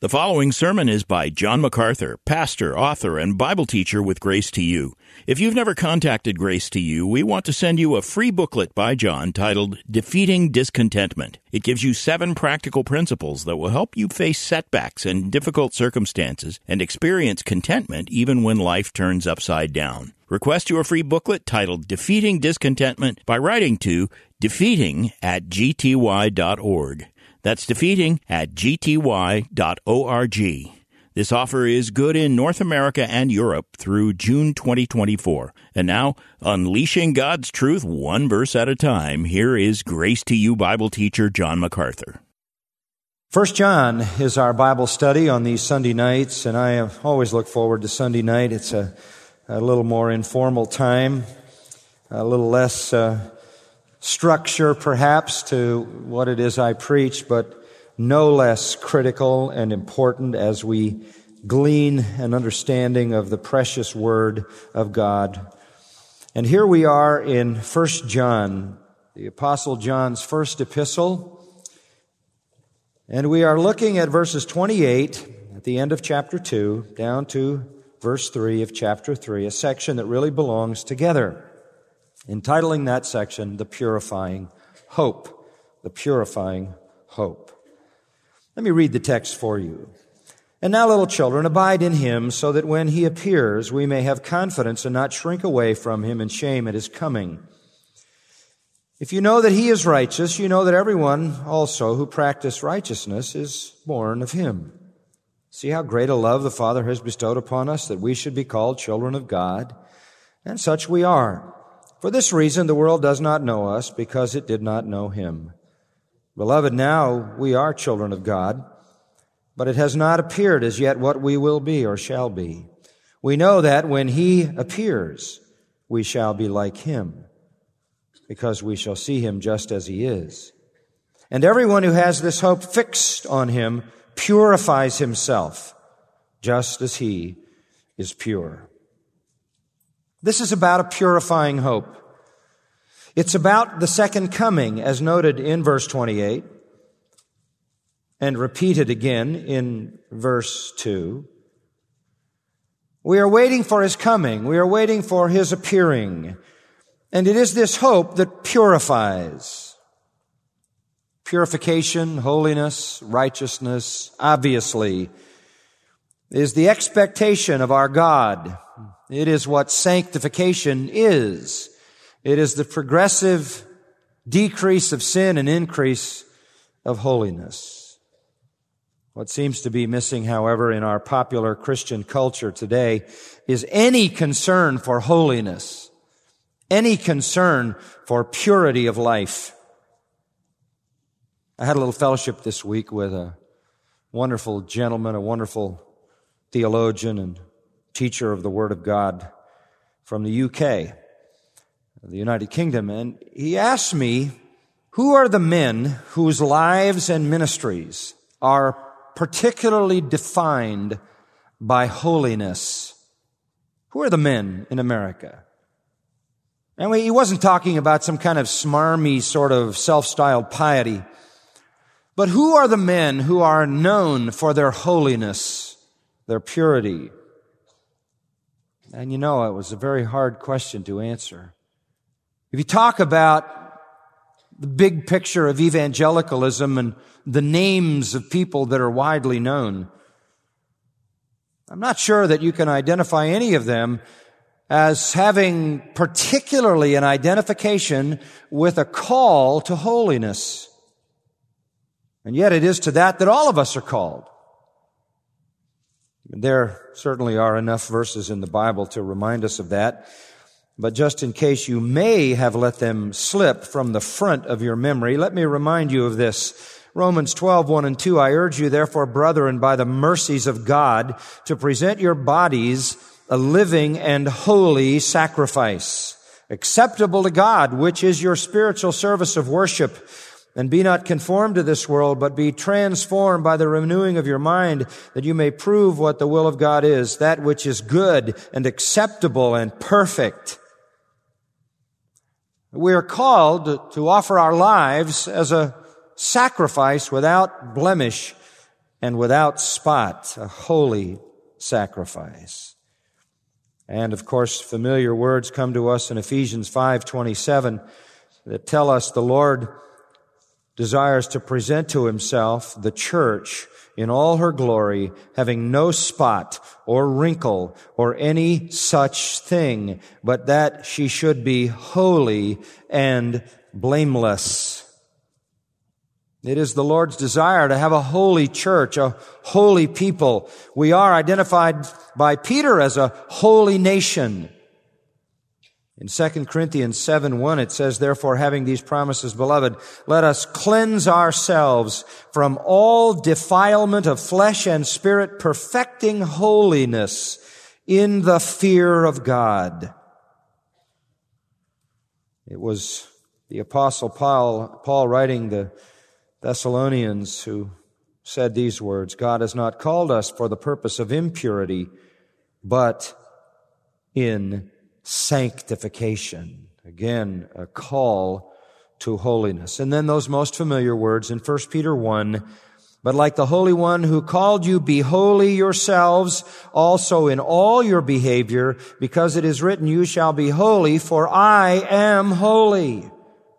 The following sermon is by John MacArthur, pastor, author, and Bible teacher with Grace to You. If you've never contacted Grace to You, we want to send you a free booklet by John titled Defeating Discontentment. It gives you 7 practical principles that will help you face setbacks and difficult circumstances and experience contentment even when life turns upside down. Request your free booklet titled Defeating Discontentment by writing to defeating@gty.org. That's defeating@gty.org. This offer is good in North America and Europe through June 2024. And now, unleashing God's truth one verse at a time, here is Grace to You Bible teacher John MacArthur. 1 John is our Bible study on these Sunday nights, and I have always looked forward to Sunday night. It's a little more informal time, a little less structure perhaps to what it is I preach, but no less critical and important as we glean an understanding of the precious Word of God. And here we are in 1 John, the Apostle John's first epistle, and we are looking at verses 28 at the end of chapter 2 down to verse 3 of chapter 3, a section that really belongs together, entitling that section, The Purifying Hope. The Purifying Hope. Let me read the text for you. And now, little children, abide in Him, so that when He appears, we may have confidence and not shrink away from Him in shame at His coming. If you know that He is righteous, you know that everyone also who practices righteousness is born of Him. See how great a love the Father has bestowed upon us, that we should be called children of God, and such we are. For this reason, the world does not know us, because it did not know Him. Beloved, now we are children of God, but it has not appeared as yet what we will be or shall be. We know that when He appears, we shall be like Him, because we shall see Him just as He is. And everyone who has this hope fixed on Him purifies himself, just as He is pure. This is about a purifying hope. It's about the second coming, as noted in verse 28 and repeated again in verse 2. We are waiting for His coming. We are waiting for His appearing. And it is this hope that purifies. Purification, holiness, righteousness, obviously, is the expectation of our God. It is what sanctification is. It is the progressive decrease of sin and increase of holiness. What seems to be missing, however, in our popular Christian culture today is any concern for holiness, any concern for purity of life. I had a little fellowship this week with a wonderful gentleman, a wonderful theologian and teacher of the Word of God from the UK, the United Kingdom, and he asked me, who are the men whose lives and ministries are particularly defined by holiness? Who are the men in America? And he wasn't talking about some kind of smarmy sort of self-styled piety, but who are the men who are known for their holiness, their purity? And you know, it was a very hard question to answer. If you talk about the big picture of evangelicalism and the names of people that are widely known, I'm not sure that you can identify any of them as having particularly an identification with a call to holiness. And yet it is to that all of us are called. There certainly are enough verses in the Bible to remind us of that. But just in case you may have let them slip from the front of your memory, let me remind you of this. Romans 12:1 and 2, I urge you, therefore, brethren, by the mercies of God, to present your bodies a living and holy sacrifice, acceptable to God, which is your spiritual service of worship. And be not conformed to this world, but be transformed by the renewing of your mind, that you may prove what the will of God is, that which is good and acceptable and perfect. We are called to offer our lives as a sacrifice without blemish and without spot, a holy sacrifice. And of course, familiar words come to us in Ephesians 5:27 that tell us the Lord desires to present to himself the church in all her glory, having no spot or wrinkle or any such thing, but that she should be holy and blameless. It is the Lord's desire to have a holy church, a holy people. We are identified by Peter as a holy nation. In 2 Corinthians 7:1, it says, "Therefore, having these promises, beloved, let us cleanse ourselves from all defilement of flesh and spirit, perfecting holiness in the fear of God." It was the Apostle Paul writing the Thessalonians who said these words, "God has not called us for the purpose of impurity, but in sanctification." Again, a call to holiness. And then those most familiar words in 1 Peter 1, "But like the Holy One who called you, be holy yourselves also in all your behavior, because it is written, you shall be holy, for I am holy."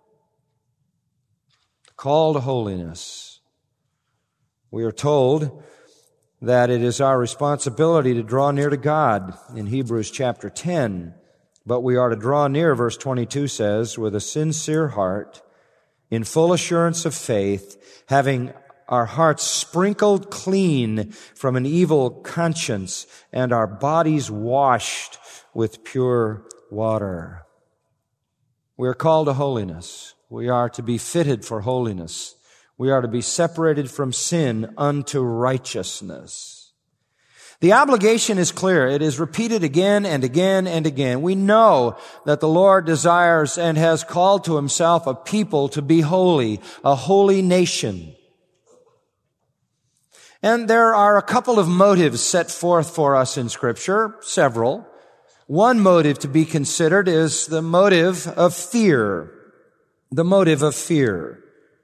Call to holiness. We are told that it is our responsibility to draw near to God in Hebrews chapter 10. But we are to draw near, verse 22 says, with a sincere heart, in full assurance of faith, having our hearts sprinkled clean from an evil conscience and our bodies washed with pure water. We are called to holiness. We are to be fitted for holiness. We are to be separated from sin unto righteousness. The obligation is clear. It is repeated again and again and again. We know that the Lord desires and has called to himself a people to be holy, a holy nation. And there are a couple of motives set forth for us in Scripture, several. One motive to be considered is the motive of fear. The motive of fear.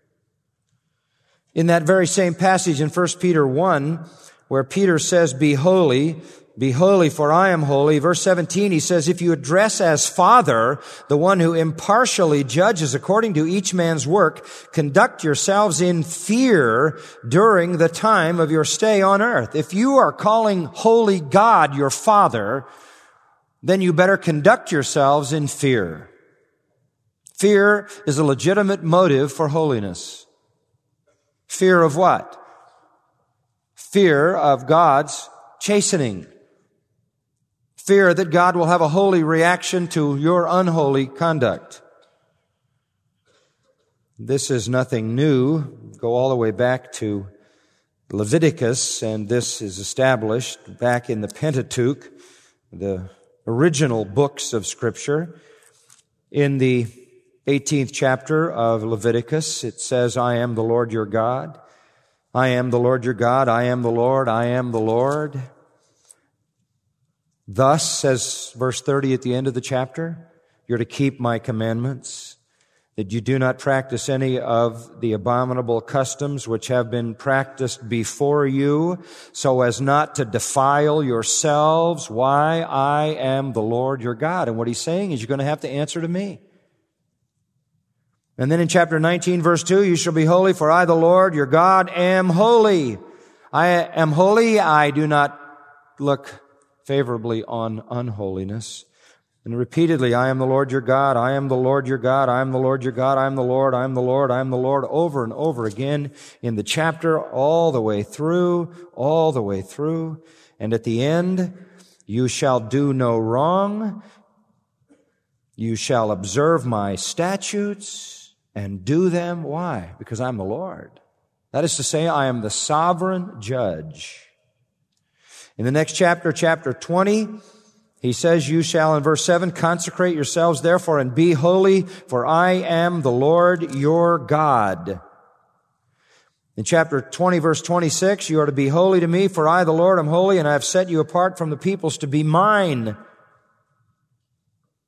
In that very same passage in 1 Peter 1, where Peter says, be holy, for I am holy. Verse 17, he says, if you address as Father the one who impartially judges according to each man's work, conduct yourselves in fear during the time of your stay on earth. If you are calling holy God your Father, then you better conduct yourselves in fear. Fear is a legitimate motive for holiness. Fear of what? Fear of God's chastening. Fear that God will have a holy reaction to your unholy conduct. This is nothing new. Go all the way back to Leviticus, and this is established back in the Pentateuch, the original books of Scripture. In the 18th chapter of Leviticus, it says, I am the Lord your God. I am the Lord your God. I am the Lord. I am the Lord. Thus, says verse 30 at the end of the chapter, you're to keep my commandments, that you do not practice any of the abominable customs which have been practiced before you, so as not to defile yourselves. Why? I am the Lord your God. And what he's saying is you're going to have to answer to me. And then in chapter 19, verse 2, you shall be holy, for I, the Lord, your God, am holy. I am holy. I do not look favorably on unholiness. And repeatedly, I am the Lord your God. I am the Lord your God. I am the Lord your God. I am the Lord. I am the Lord. I am the Lord. Over and over again in the chapter, all the way through. And at the end, you shall do no wrong. You shall observe my statutes and do them. Why? Because I'm the Lord. That is to say, I am the sovereign judge. In the next chapter, chapter 20, he says, you shall, in verse 7, consecrate yourselves therefore and be holy, for I am the Lord your God. In chapter 20, verse 26, you are to be holy to me, for I, the Lord, am holy, and I have set you apart from the peoples to be mine.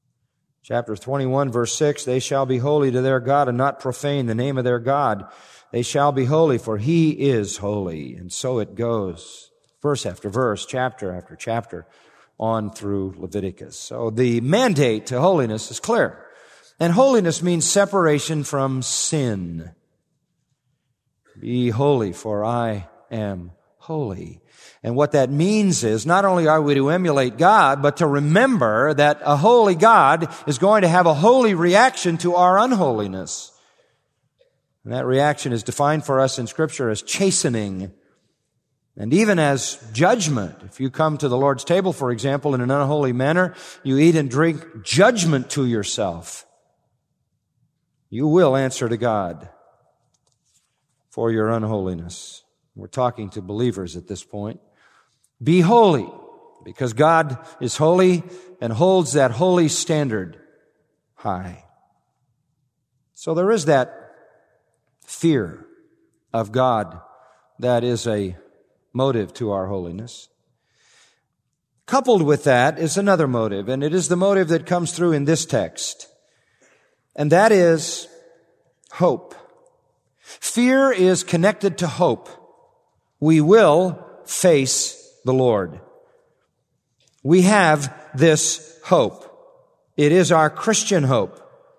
Chapter 21, verse 6, they shall be holy to their God and not profane the name of their God. They shall be holy, for He is holy. And so it goes, verse after verse, chapter after chapter, on through Leviticus. So the mandate to holiness is clear. And holiness means separation from sin. Be holy, for I am holy. And what that means is not only are we to emulate God, but to remember that a holy God is going to have a holy reaction to our unholiness. And that reaction is defined for us in Scripture as chastening and even as judgment. If you come to the Lord's table, for example, in an unholy manner, you eat and drink judgment to yourself. You will answer to God for your unholiness. We're talking to believers at this point. Be holy, because God is holy and holds that holy standard high. So there is that fear of God that is a motive to our holiness. Coupled with that is another motive, and it is the motive that comes through in this text, and that is hope. Fear is connected to hope. We will face the Lord. We have this hope. It is our Christian hope.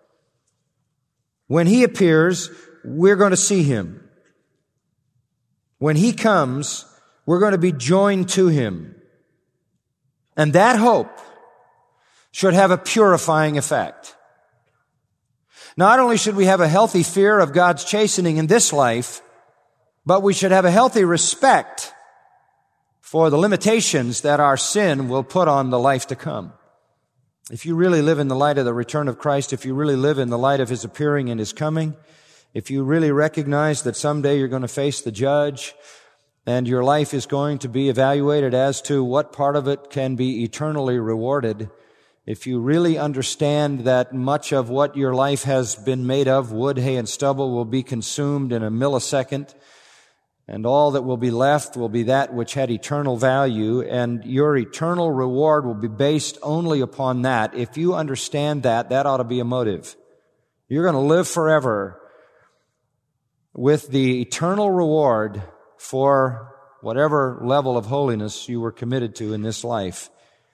When He appears, we're going to see Him. When He comes, we're going to be joined to Him. And that hope should have a purifying effect. Not only should we have a healthy fear of God's chastening in this life, but we should have a healthy respect for the limitations that our sin will put on the life to come. If you really live in the light of the return of Christ, if you really live in the light of His appearing and His coming, if you really recognize that someday you're going to face the judge and your life is going to be evaluated as to what part of it can be eternally rewarded, if you really understand that much of what your life has been made of, wood, hay, and stubble, will be consumed in a millisecond, and all that will be left will be that which had eternal value, and your eternal reward will be based only upon that. If you understand that, that ought to be a motive. You're going to live forever with the eternal reward for whatever level of holiness you were committed to in this life.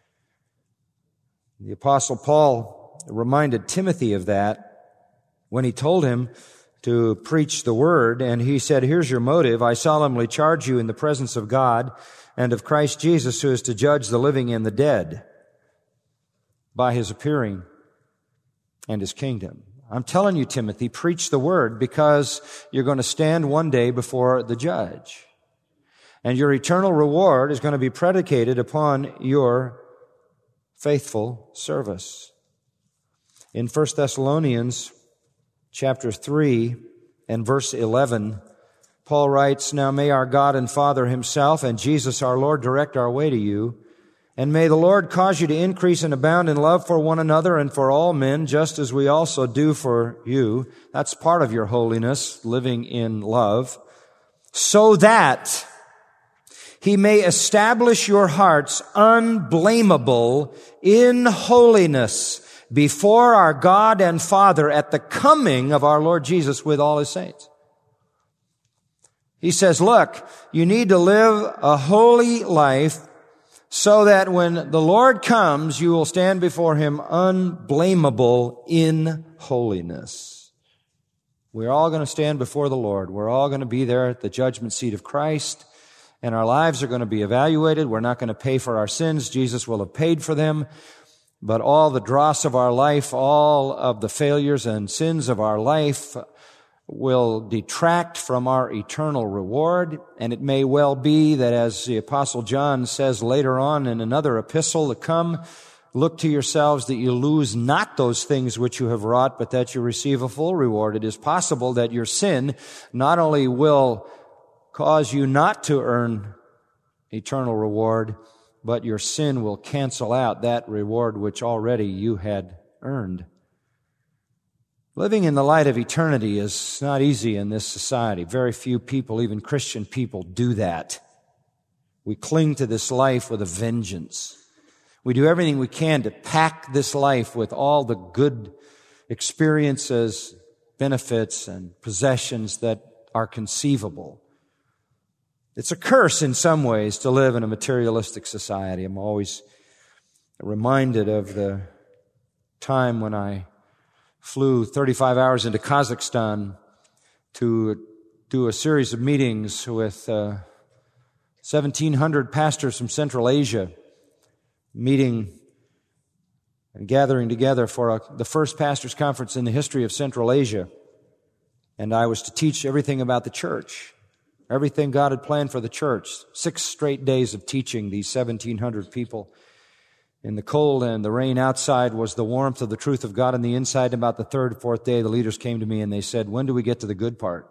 The Apostle Paul reminded Timothy of that when he told him to preach the Word, and he said, here's your motive. I solemnly charge you in the presence of God and of Christ Jesus, who is to judge the living and the dead by His appearing and His kingdom. I'm telling you, Timothy, preach the Word, because you're going to stand one day before the judge. And your eternal reward is going to be predicated upon your faithful service. In 1 Thessalonians chapter 3 and verse 11, Paul writes, Now may our God and Father Himself and Jesus our Lord direct our way to you, and may the Lord cause you to increase and abound in love for one another and for all men, just as we also do for you. That's part of your holiness, living in love, so that He may establish your hearts unblameable in holiness before our God and Father at the coming of our Lord Jesus with all His saints. He says, look, you need to live a holy life so that when the Lord comes, you will stand before Him unblameable in holiness. We're all going to stand before the Lord. We're all going to be there at the judgment seat of Christ, and our lives are going to be evaluated. We're not going to pay for our sins. Jesus will have paid for them. But all the dross of our life, all of the failures and sins of our life will detract from our eternal reward. And it may well be that, as the Apostle John says later on in another epistle to come, look to yourselves that you lose not those things which you have wrought, but that you receive a full reward. It is possible that your sin not only will cause you not to earn eternal reward, but your sin will cancel out that reward which already you had earned. Living in the light of eternity is not easy in this society. Very few people, even Christian people, do that. We cling to this life with a vengeance. We do everything we can to pack this life with all the good experiences, benefits, and possessions that are conceivable. It's a curse in some ways to live in a materialistic society. I'm always reminded of the time when I flew 35 hours into Kazakhstan to do a series of meetings with 1,700 pastors from Central Asia, meeting and gathering together for the first pastors' conference in the history of Central Asia. And I was to teach everything about the church, everything God had planned for the church. 6 straight days of teaching these 1,700 people. In the cold and the rain outside was the warmth of the truth of God on the inside. About the 3rd, 4th day, the leaders came to me and they said, "When do we get to the good part?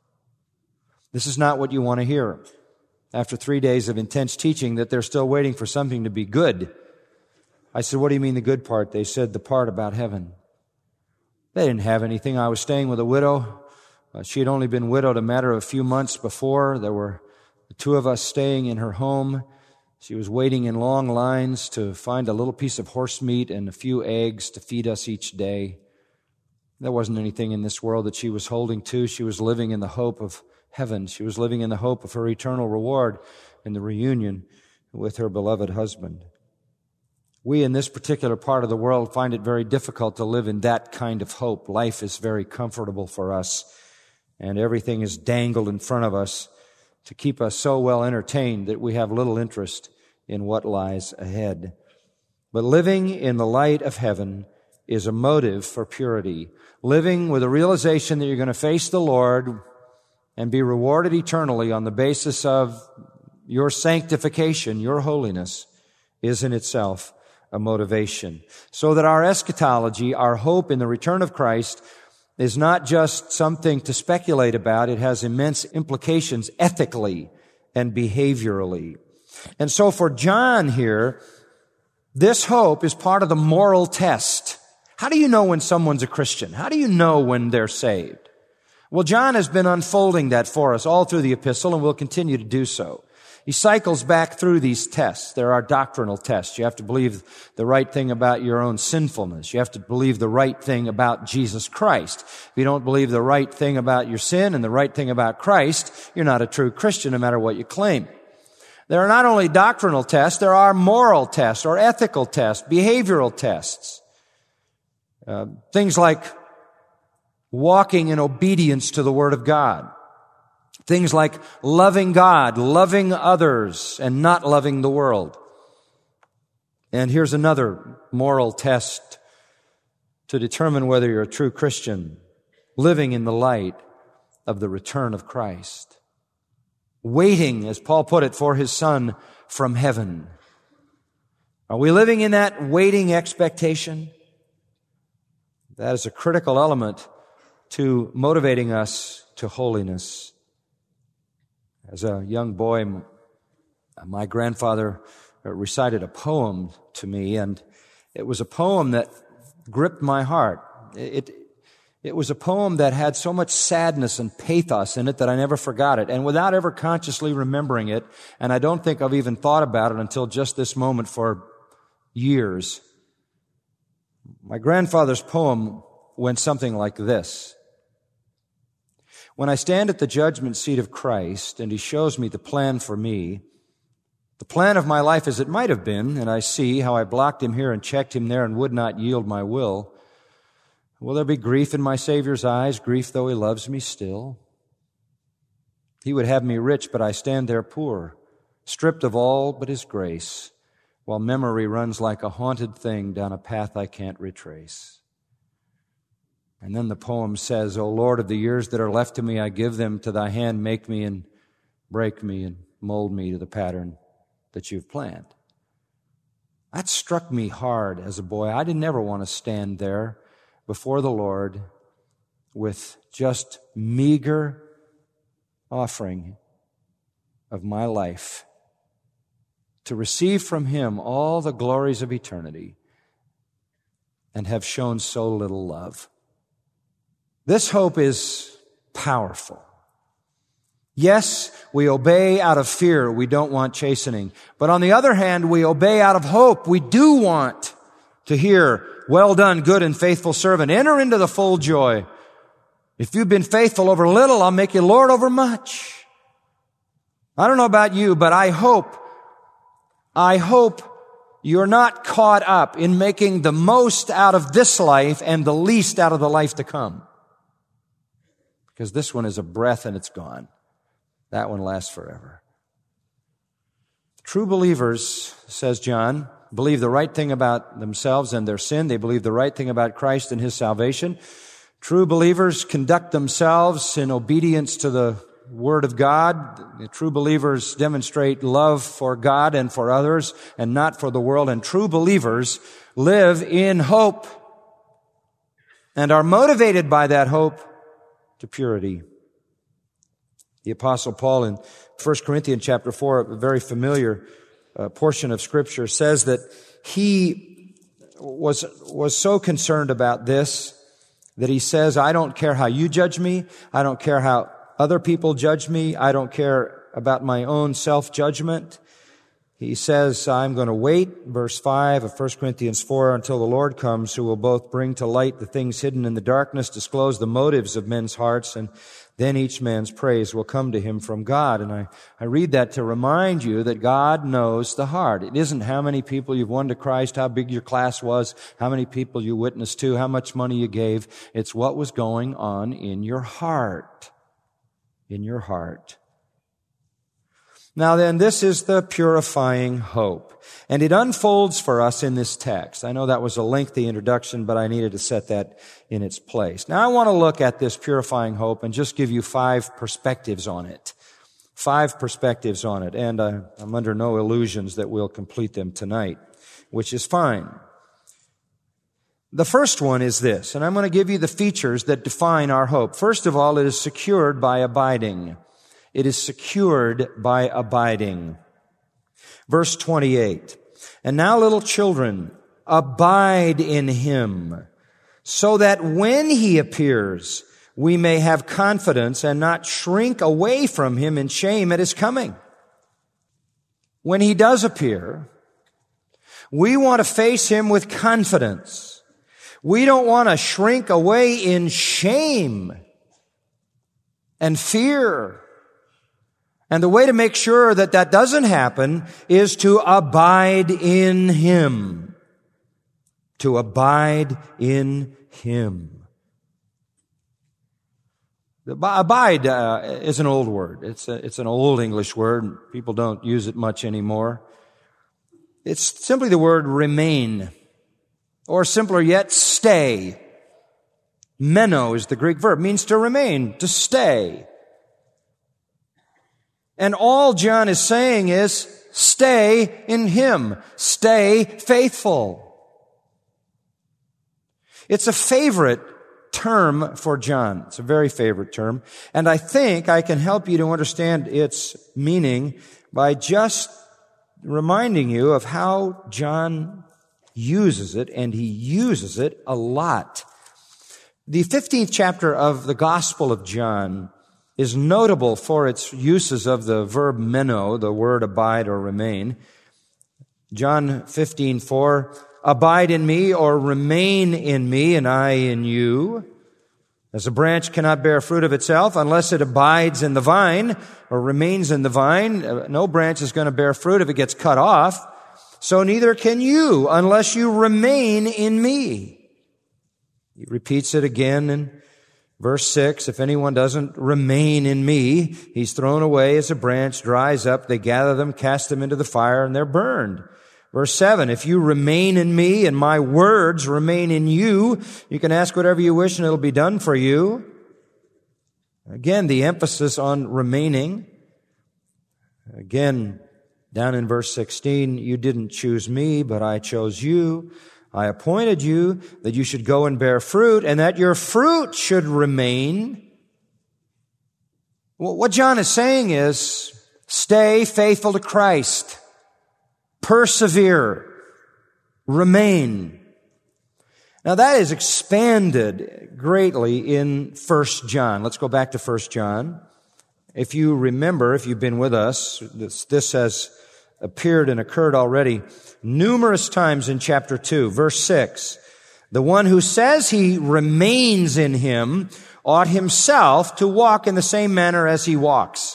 This is not what you want to hear." After 3 days of intense teaching, that they're still waiting for something to be good. I said, "What do you mean the good part?" They said, "The part about heaven." They didn't have anything. I was staying with a widow. She had only been widowed a matter of a few months before. There were the 2 of us staying in her home. She was waiting in long lines to find a little piece of horse meat and a few eggs to feed us each day. There wasn't anything in this world that she was holding to. She was living in the hope of heaven. She was living in the hope of her eternal reward in the reunion with her beloved husband. We in this particular part of the world find it very difficult to live in that kind of hope. Life is very comfortable for us, and everything is dangled in front of us to keep us so well entertained that we have little interest in what lies ahead. But living in the light of heaven is a motive for purity. Living with a realization that you're going to face the Lord and be rewarded eternally on the basis of your sanctification, your holiness, is in itself a motivation. So that our eschatology, our hope in the return of Christ, is not just something to speculate about. It has immense implications ethically and behaviorally. And so for John here, this hope is part of the moral test. How do you know when someone's a Christian? How do you know when they're saved? Well, John has been unfolding that for us all through the epistle and will continue to do so. He cycles back through these tests. There are doctrinal tests. You have to believe the right thing about your own sinfulness. You have to believe the right thing about Jesus Christ. If you don't believe the right thing about your sin and the right thing about Christ, you're not a true Christian no matter what you claim. There are not only doctrinal tests, there are moral tests or ethical tests, behavioral tests. Things like walking in obedience to the Word of God. Things like loving God, loving others, and not loving the world. And here's another moral test to determine whether you're a true Christian: living in the light of the return of Christ. Waiting, as Paul put it, for His Son from heaven. Are we living in that waiting expectation? That is a critical element to motivating us to holiness. As a young boy, my grandfather recited a poem to me, and it was a poem that gripped my heart. It was a poem that had so much sadness and pathos in it that I never forgot it. And without ever consciously remembering it, and I don't think I've even thought about it until just this moment for years, my grandfather's poem went something like this. When I stand at the judgment seat of Christ and He shows me the plan for me, the plan of my life as it might have been, and I see how I blocked Him here and checked Him there and would not yield my will, will there be grief in my Savior's eyes, grief though He loves me still? He would have me rich, but I stand there poor, stripped of all but His grace, while memory runs like a haunted thing down a path I can't retrace. And then the poem says, O Lord, of the years that are left to me, I give them to Thy hand. Make me and break me and mold me to the pattern that You've planned. That struck me hard as a boy. I didn't ever want to stand there before the Lord with just meager offering of my life to receive from Him all the glories of eternity and have shown so little love. This hope is powerful. Yes, we obey out of fear. We don't want chastening. But on the other hand, we obey out of hope. We do want to hear, well done, good and faithful servant. Enter into the full joy If you've been faithful over little, I'll make you Lord over much. I don't know about you, but I hope you're not caught up in making the most out of this life and the least out of the life to come. Because this one is a breath and it's gone. That one lasts forever. True believers, says John, believe the right thing about themselves and their sin. They believe the right thing about Christ and His salvation. True believers conduct themselves in obedience to the Word of God. The true believers demonstrate love for God and for others and not for the world. And true believers live in hope and are motivated by that hope to purity. The Apostle Paul in 1 Corinthians chapter 4, a very familiar portion of Scripture, says that he was so concerned about this that he says, I don't care how you judge me. I don't care how other people judge me. I don't care about my own self-judgment. He says, I'm going to wait, verse 5 of 1 Corinthians 4, until the Lord comes, who will both bring to light the things hidden in the darkness, disclose the motives of men's hearts, and then each man's praise will come to him from God. And I read that to remind you that God knows the heart. It isn't how many people you've won to Christ, how big your class was, how many people you witnessed to, how much money you gave. It's what was going on in your heart. In your heart. Now then, this is the purifying hope. And it unfolds for us in this text. I know that was a lengthy introduction, but I needed to set that in its place. Now I want to look at this purifying hope and just give you 5 perspectives on it. 5 perspectives on it. And I'm under no illusions that we'll complete them tonight, which is fine. The first one is this, and I'm going to give you the features that define our hope. First of all, it is secured by abiding. It is secured by abiding. Verse 28, and now little children, abide in Him, so that when He appears, we may have confidence and not shrink away from Him in shame at His coming. When He does appear, we want to face Him with confidence. We don't want to shrink away in shame and fear. And the way to make sure that that doesn't happen is to abide in Him. To abide in Him. Abide is an old word. It's an old English word. People don't use it much anymore. It's simply the word remain. Or simpler yet, stay. Meno is the Greek verb. It means to remain, to stay. And all John is saying is, stay in Him. Stay faithful. It's a favorite term for John. It's a very favorite term. And I think I can help you to understand its meaning by just reminding you of how John uses it, and he uses it a lot. The 15th chapter of the Gospel of John is notable for its uses of the verb meno, the word abide or remain. John 15:4, abide in me or remain in me and I in you. As a branch cannot bear fruit of itself unless it abides in the vine or remains in the vine. No branch is going to bear fruit if it gets cut off. So neither can you unless you remain in me. He repeats it again in verse 6, if anyone doesn't remain in me, he's thrown away as a branch, dries up, they gather them, cast them into the fire, and they're burned. Verse 7, if you remain in me and my words remain in you, you can ask whatever you wish and it'll be done for you. Again, the emphasis on remaining. Again, down in verse 16, you didn't choose me, but I chose you. I appointed you that you should go and bear fruit and that your fruit should remain. What John is saying is, stay faithful to Christ. Persevere. Remain. Now that is expanded greatly in 1 John. Let's go back to 1 John. If you remember, if you've been with us, this has appeared and occurred already numerous times in chapter 2, verse 6. The one who says he remains in Him ought himself to walk in the same manner as he walks.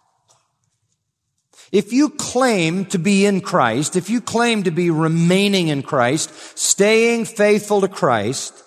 If you claim to be in Christ, if you claim to be remaining in Christ, staying faithful to Christ,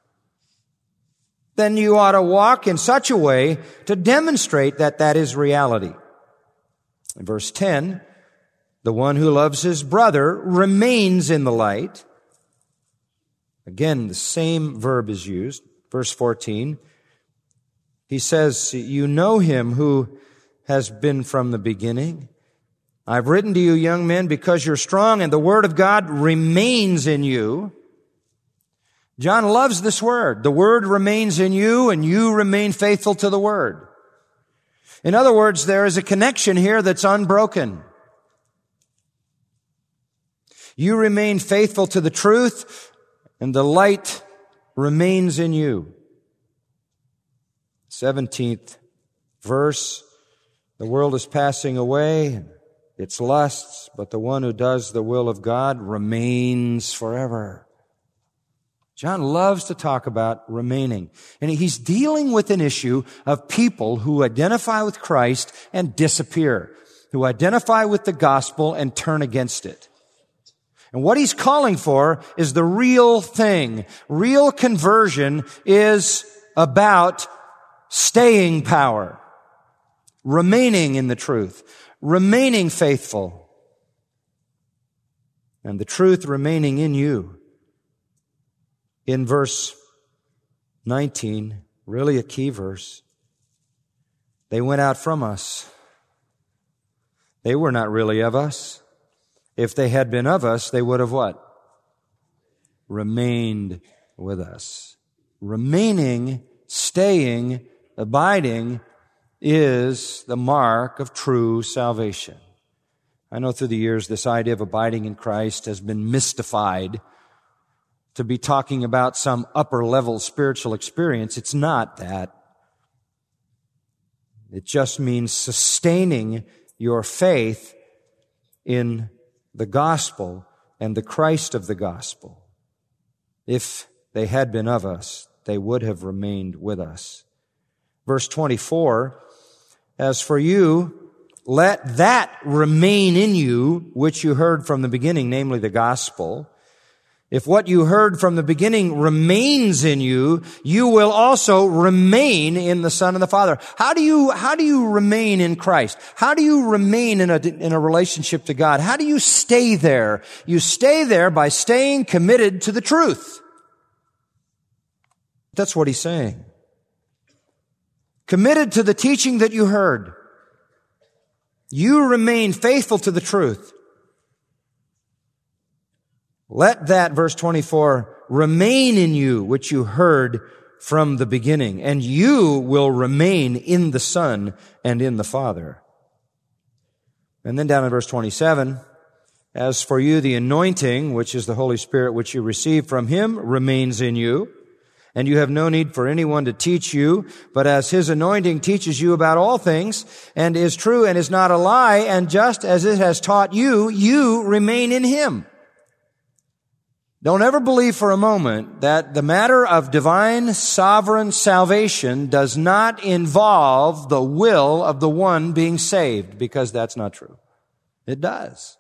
then you ought to walk in such a way to demonstrate that that is reality. In verse 10, the one who loves his brother remains in the light. Again, the same verb is used. Verse 14, he says, you know him who has been from the beginning. I've written to you, young men, because you're strong and the word of God remains in you. John loves this word. The word remains in you and you remain faithful to the word. In other words, there is a connection here that's unbroken. You remain faithful to the truth and the light remains in you. 17th verse, the world is passing away, its lusts, but the one who does the will of God remains forever. John loves to talk about remaining. And he's dealing with an issue of people who identify with Christ and disappear, who identify with the gospel and turn against it. And what he's calling for is the real thing. Real conversion is about staying power, remaining in the truth, remaining faithful, and the truth remaining in you. In verse 19, really a key verse, they went out from us. They were not really of us. If they had been of us, they would have what? Remained with us. Remaining, staying, abiding is the mark of true salvation. I know through the years this idea of abiding in Christ has been mystified to be talking about some upper level spiritual experience. It's not that. It just means sustaining your faith in the gospel and the Christ of the gospel. If they had been of us, they would have remained with us. Verse 24, as for you, let that remain in you which you heard from the beginning, namely the gospel. If what you heard from the beginning remains in you, you will also remain in the Son and the Father. How do you remain in Christ? How do you remain in a relationship to God? How do you stay there? You stay there by staying committed to the truth. That's what he's saying. Committed to the teaching that you heard. You remain faithful to the truth. Let that, verse 24, remain in you, which you heard from the beginning, and you will remain in the Son and in the Father. And then down in verse 27, as for you, the anointing, which is the Holy Spirit, which you receive from Him, remains in you, and you have no need for anyone to teach you, but as His anointing teaches you about all things, and is true and is not a lie, and just as it has taught you, you remain in Him. Don't ever believe for a moment that the matter of divine sovereign salvation does not involve the will of the one being saved, because that's not true. It does.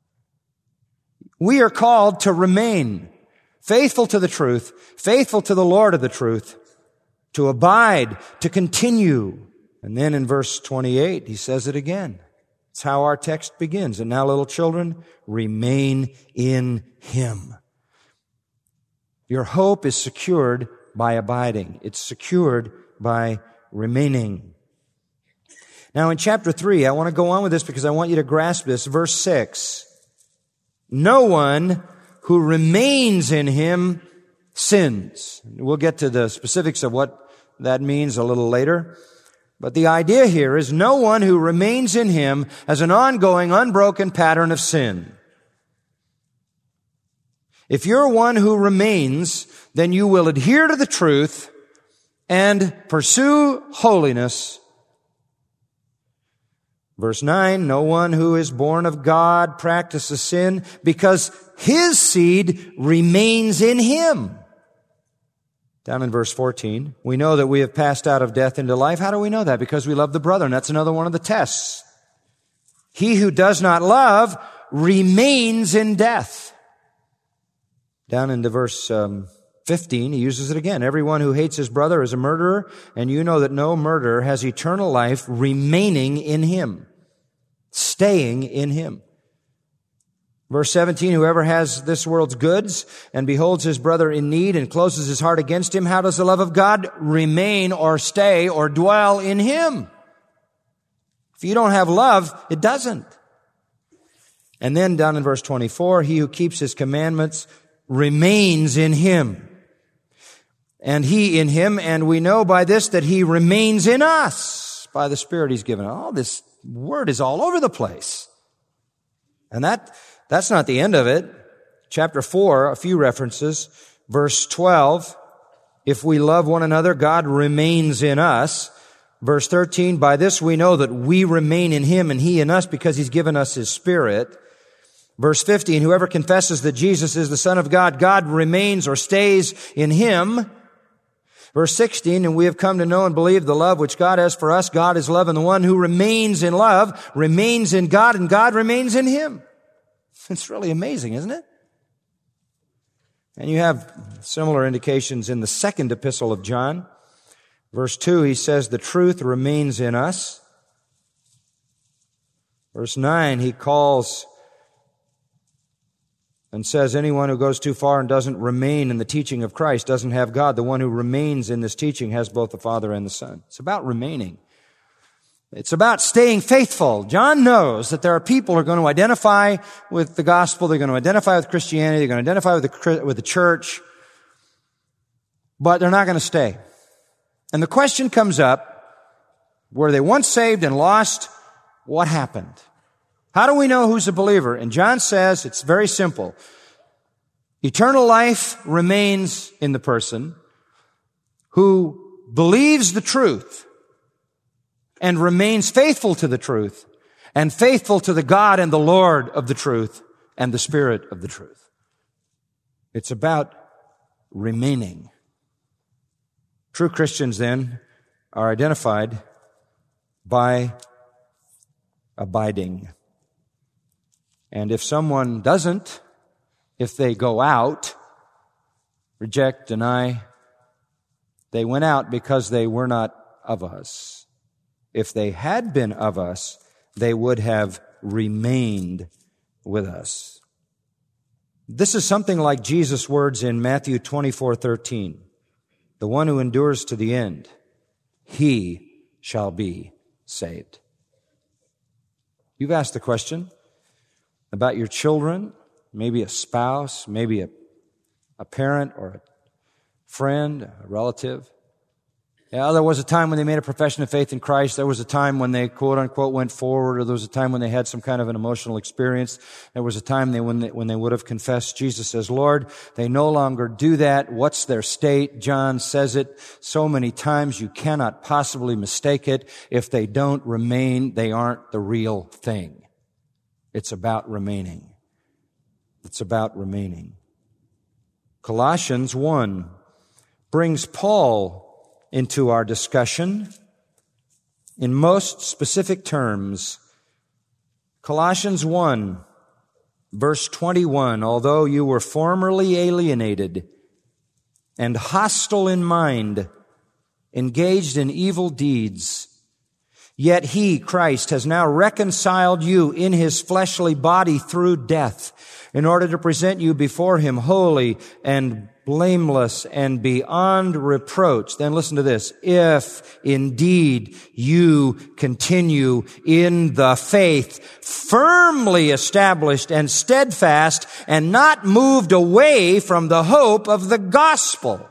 We are called to remain faithful to the truth, faithful to the Lord of the truth, to abide, to continue. And then in verse 28, he says it again. It's how our text begins. And now, little children, remain in Him. Your hope is secured by abiding. It's secured by remaining. Now in chapter 3, I want to go on with this because I want you to grasp this. Verse 6. No one who remains in Him sins. We'll get to the specifics of what that means a little later. But the idea here is no one who remains in Him has an ongoing, unbroken pattern of sin. If you're one who remains, then you will adhere to the truth and pursue holiness. Verse 9, no one who is born of God practices sin because his seed remains in him. Down in verse 14, we know that we have passed out of death into life. How do we know that? Because we love the brethren. That's another one of the tests. He who does not love remains in death. Down into verse 15, he uses it again. Everyone who hates his brother is a murderer, and you know that no murderer has eternal life remaining in him, staying in him. Verse 17, whoever has this world's goods and beholds his brother in need and closes his heart against him, how does the love of God remain or stay or dwell in him? If you don't have love, it doesn't. And then down in verse 24, he who keeps his commandments remains in him, and he in him, and we know by this that he remains in us by the Spirit he's given. Oh, this word is all over the place. And that's not the end of it. Chapter 4, a few references. Verse 12, if we love one another, God remains in us. Verse 13, by this we know that we remain in him and he in us because he's given us his Spirit. Verse 15, whoever confesses that Jesus is the Son of God, God remains or stays in him. Verse 16, and we have come to know and believe the love which God has for us. God is love, and the one who remains in love remains in God, and God remains in him. It's really amazing, isn't it? And you have similar indications in the second epistle of John. Verse 2, he says, the truth remains in us. Verse 9, he calls and says, anyone who goes too far and doesn't remain in the teaching of Christ doesn't have God. The one who remains in this teaching has both the Father and the Son. It's about remaining. It's about staying faithful. John knows that there are people who are going to identify with the gospel. They're going to identify with Christianity. They're going to identify with the church. But they're not going to stay. And the question comes up, were they once saved and lost? What happened? How do we know who's a believer? And John says it's very simple. Eternal life remains in the person who believes the truth and remains faithful to the truth and faithful to the God and the Lord of the truth and the Spirit of the truth. It's about remaining. True Christians, then, are identified by abiding. And if someone doesn't, if they go out, reject, deny, they went out because they were not of us. If they had been of us, they would have remained with us. This is something like Jesus' words in Matthew 24:13. The one who endures to the end, he shall be saved. You've asked the question about your children, maybe a spouse, maybe a parent or a friend, a relative. Yeah, there was a time when they made a profession of faith in Christ. There was a time when they, quote unquote, went forward, or there was a time when they had some kind of an emotional experience. There was a time when they would have confessed Jesus as Lord. They no longer do that. What's their state? John says it so many times you cannot possibly mistake it. If they don't remain, they aren't the real thing. It's about remaining. It's about remaining. Colossians 1 brings Paul into our discussion in most specific terms. Colossians 1, verse 21, although you were formerly alienated and hostile in mind, engaged in evil deeds, yet he, Christ, has now reconciled you in his fleshly body through death, in order to present you before him holy and blameless and beyond reproach. Then listen to this. If indeed you continue in the faith, firmly established and steadfast, and not moved away from the hope of the gospel.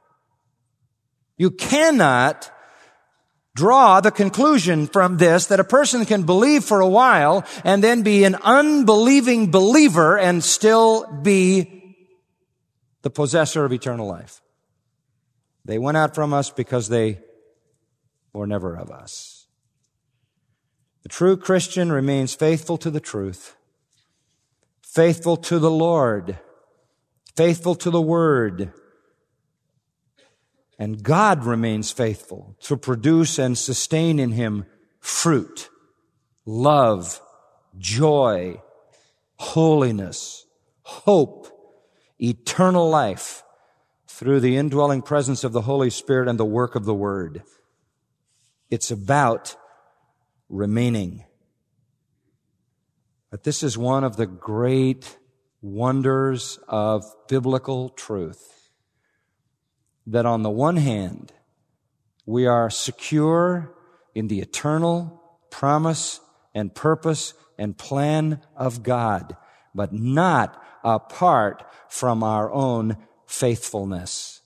You cannot draw the conclusion from this that a person can believe for a while and then be an unbelieving believer and still be the possessor of eternal life. They went out from us because they were never of us. The true Christian remains faithful to the truth, faithful to the Lord, faithful to the Word, And God remains faithful to produce and sustain in him fruit, love, joy, holiness, hope, eternal life through the indwelling presence of the Holy Spirit and the work of the Word. It's about remaining. But this is one of the great wonders of biblical truth. That on the one hand, we are secure in the eternal promise and purpose and plan of God, but not apart from our own faithfulness.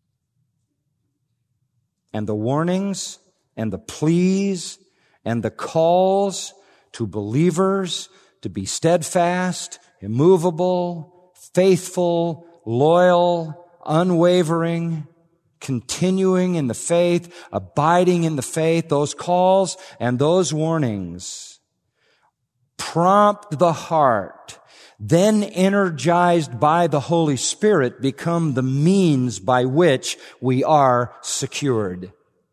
And the warnings and the pleas and the calls to believers to be steadfast, immovable, faithful, loyal, unwavering, continuing in the faith, abiding in the faith, those calls and those warnings prompt the heart, then energized by the Holy Spirit, become the means by which we are secured.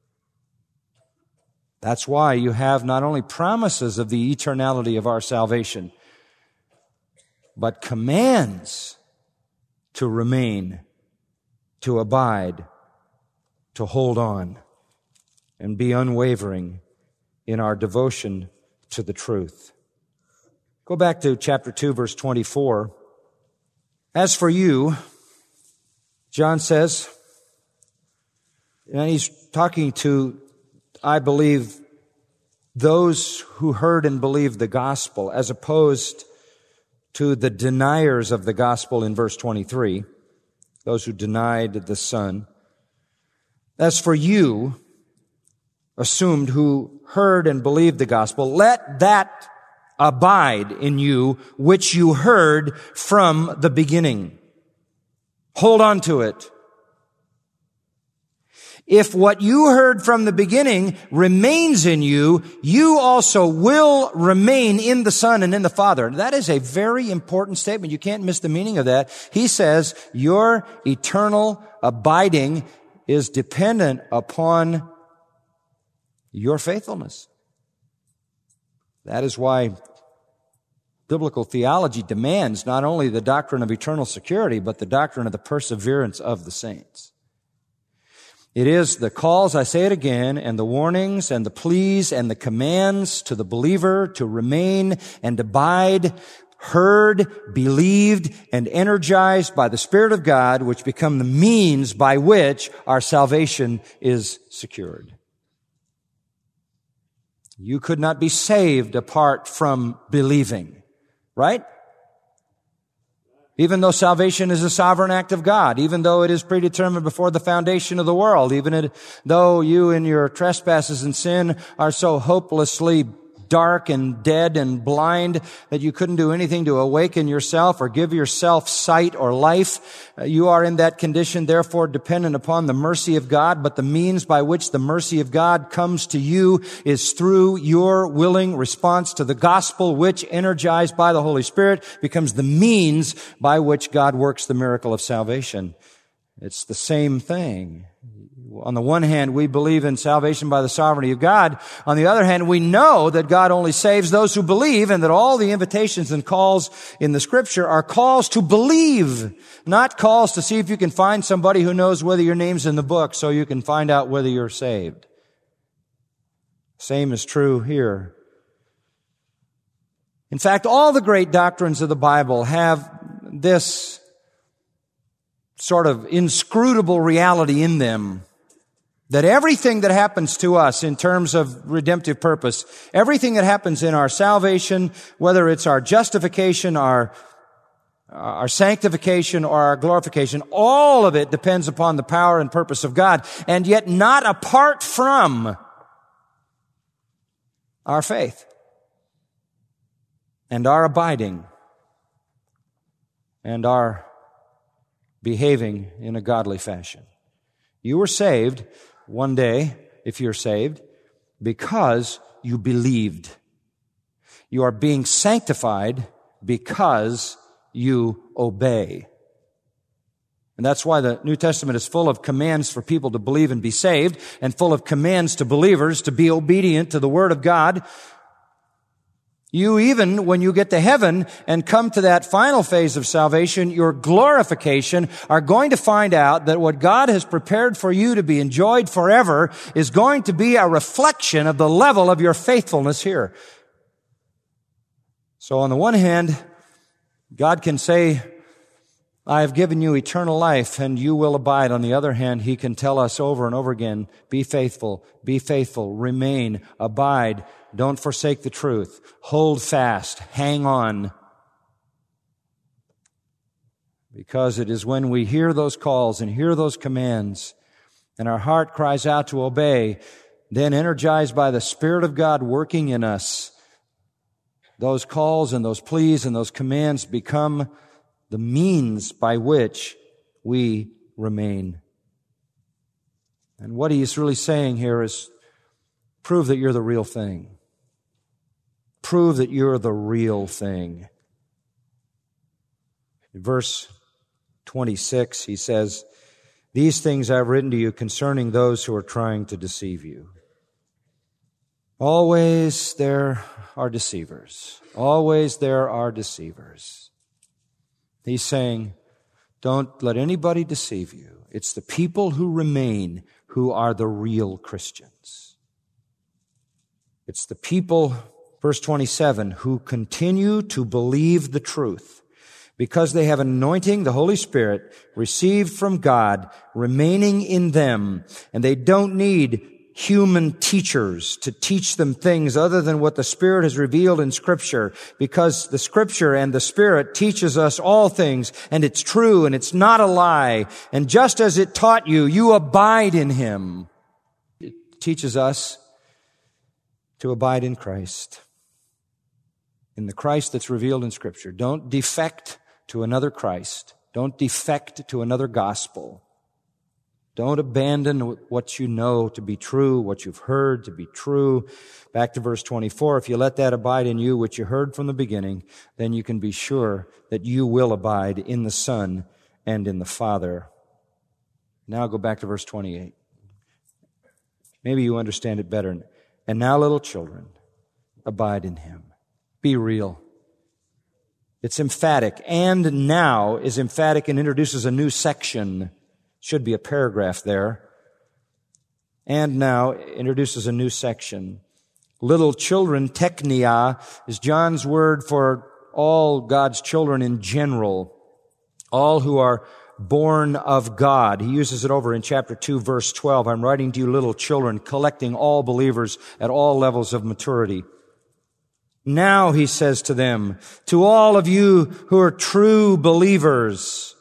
That's why you have not only promises of the eternality of our salvation, but commands to remain, to abide, to hold on, and be unwavering in our devotion to the truth. Go back to chapter 2, verse 24. As for you, John says, and he's talking to, I believe, those who heard and believed the gospel, as opposed to the deniers of the gospel in verse 23, those who denied the Son. As for you, assumed who heard and believed the gospel, let that abide in you which you heard from the beginning. Hold on to it. If what you heard from the beginning remains in you, you also will remain in the Son and in the Father. That is a very important statement. You can't miss the meaning of that. He says your eternal abiding is dependent upon your faithfulness. That is why biblical theology demands not only the doctrine of eternal security, but the doctrine of the perseverance of the saints. It is the calls, I say it again, and the warnings and the pleas and the commands to the believer to remain and abide, heard, believed, and energized by the Spirit of God, which become the means by which our salvation is secured. You could not be saved apart from believing, right? Even though salvation is a sovereign act of God, even though it is predetermined before the foundation of the world, even though you in your trespasses and sin are so hopelessly dark and dead and blind that you couldn't do anything to awaken yourself or give yourself sight or life. You are in that condition, therefore dependent upon the mercy of God, but the means by which the mercy of God comes to you is through your willing response to the gospel, which, energized by the Holy Spirit, becomes the means by which God works the miracle of salvation. It's the same thing. On the one hand, we believe in salvation by the sovereignty of God. On the other hand, we know that God only saves those who believe, and that all the invitations and calls in the Scripture are calls to believe, not calls to see if you can find somebody who knows whether your name's in the book so you can find out whether you're saved. Same is true here. In fact, all the great doctrines of the Bible have this sort of inscrutable reality in them, that everything that happens to us in terms of redemptive purpose, everything that happens in our salvation, whether it's our justification, our sanctification, or our glorification, all of it depends upon the power and purpose of God, and yet not apart from our faith and our abiding and our behaving in a godly fashion. You were saved one day, if you're saved, because you believed. You are being sanctified because you obey. And that's why the New Testament is full of commands for people to believe and be saved, and full of commands to believers to be obedient to the Word of God. You, even when you get to heaven and come to that final phase of salvation, your glorification, are going to find out that what God has prepared for you to be enjoyed forever is going to be a reflection of the level of your faithfulness here. So on the one hand, God can say, I have given you eternal life and you will abide. On the other hand, He can tell us over and over again, be faithful, remain, abide, don't forsake the truth, hold fast, hang on. Because it is when we hear those calls and hear those commands and our heart cries out to obey, then energized by the Spirit of God working in us, those calls and those pleas and those commands become the means by which we remain. And what He's really saying here is, prove that you're the real thing. Prove that you're the real thing. In verse 26, he says, these things I've written to you concerning those who are trying to deceive you. Always there are deceivers. Always there are deceivers. He's saying, don't let anybody deceive you. It's the people who remain who are the real Christians. It's the people, verse 27, who continue to believe the truth because they have anointing, the Holy Spirit, received from God, remaining in them, and they don't need human teachers to teach them things other than what the Spirit has revealed in Scripture, because the Scripture and the Spirit teaches us all things, and it's true, and it's not a lie. And just as it taught you, you abide in Him. It teaches us to abide in Christ, in the Christ that's revealed in Scripture. Don't defect to another Christ. Don't defect to another gospel. Don't abandon what you know to be true, what you've heard to be true. Back to verse 24, if you let that abide in you, which you heard from the beginning, then you can be sure that you will abide in the Son and in the Father. Now go back to verse 28. Maybe you understand it better. And now, little children, abide in Him. Be real. It's emphatic. And now is emphatic and introduces a new section. Should be a paragraph there. And now introduces a new section. Little children, teknia, is John's word for all God's children in general. All who are born of God. He uses it over in chapter 2, verse 12. I'm writing to you, little children, collecting all believers at all levels of maturity. Now, he says to them, to all of you who are true believers,